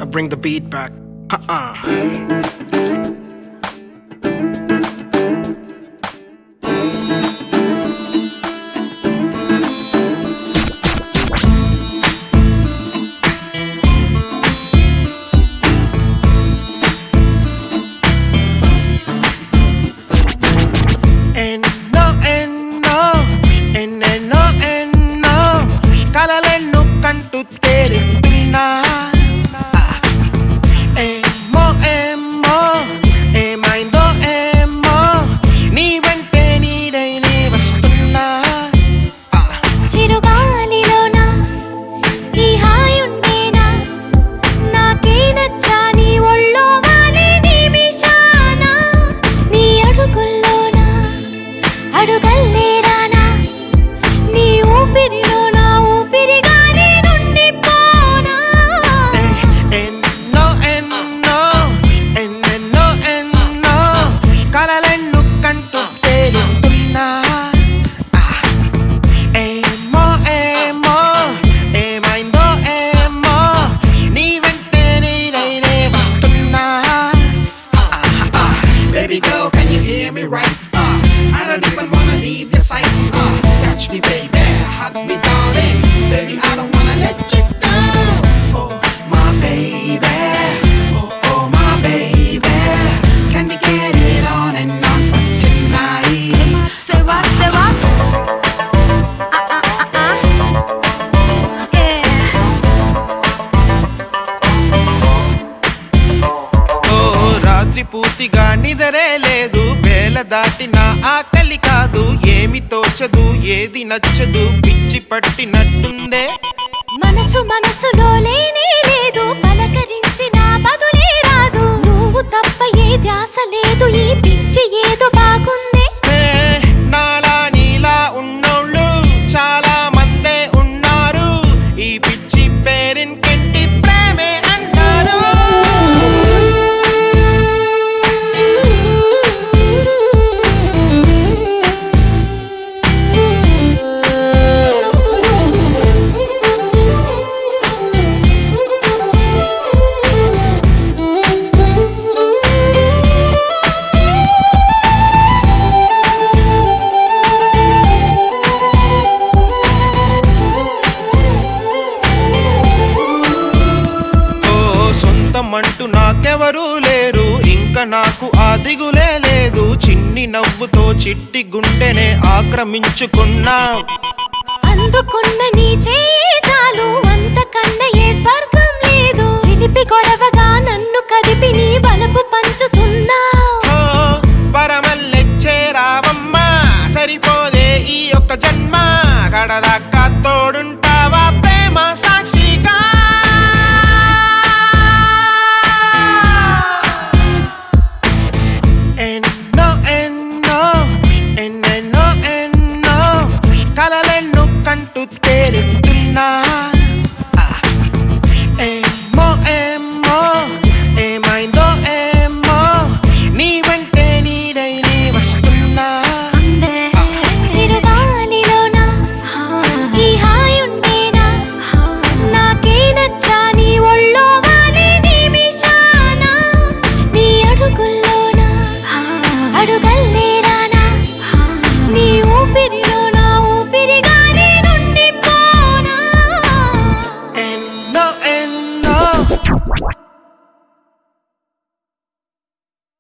bring the beat back. కలలను కంటూ తేలుతున్నా ఏమో ఏమో ఏమైందో ఏమో నీ వెంటే నీడైనే వస్తున్నా చిరుగాలిలోనా ఈ హాయుండేనా నాకే నచ్చా నీ ఒళ్ళో వాలే నిమిషాన నీ అడుగుల్లోనా అడుగల్లేరానా నీ ఊపిరిలో కలలను కంటూ తేలుతున్నా ఏమో ఏమో ఏమైందో ఏమో నీ వెంటే నీడైనే వస్తున్నా Baby girl, can you hear me right? I don't even wanna leave your sight. Catch me, baby, hug me, darling. Baby, I don't wanna let you go. Oh, my baby. Oh, my baby. Can we get it on and on for tonight? Say what? రాత్రి పూర్తిగా నిదరే లేదు వేళ దాటిన ఆకలి కాదు ఏమి తోచదు ఏది నచ్చదు పిచ్చి పట్టినట్టుందే మనసులో లేనే లేదు పలకరించిన బదులే రాదు నువ్వు తప్ప ఏ ధ్యాస లేదు ఈ పిచ్చి ఏదో బాగుంది నాలా నీలా ఉన్నోళ్ళు చాలా మందే ఉన్నారు ఈ పిచ్చి పేరెంట్కి ప్రేమే అంటారు అంటూ నాకెవరూ లేరు ఇంకా నాకు ఆ దిగులే లేదు చిన్ని నవ్వుతో చిట్టి గుండెనే ఆక్రమించుకున్నా అందుకున్న నీ చేయి చాలు అంతకన్నా ఏ స్వర్గం లేదు చిలిపి గొడవగా నన్ను కదిపి నీ బలపు పంచుతున్నా పరమల్లెచ్చే రావమ్మా సరిపోదే ఈ ఒక్క జన్మ గడదాకా తోడుంటావా ప్రేమ సాక్షిగా కలలను కంటూ తేలుతున్నా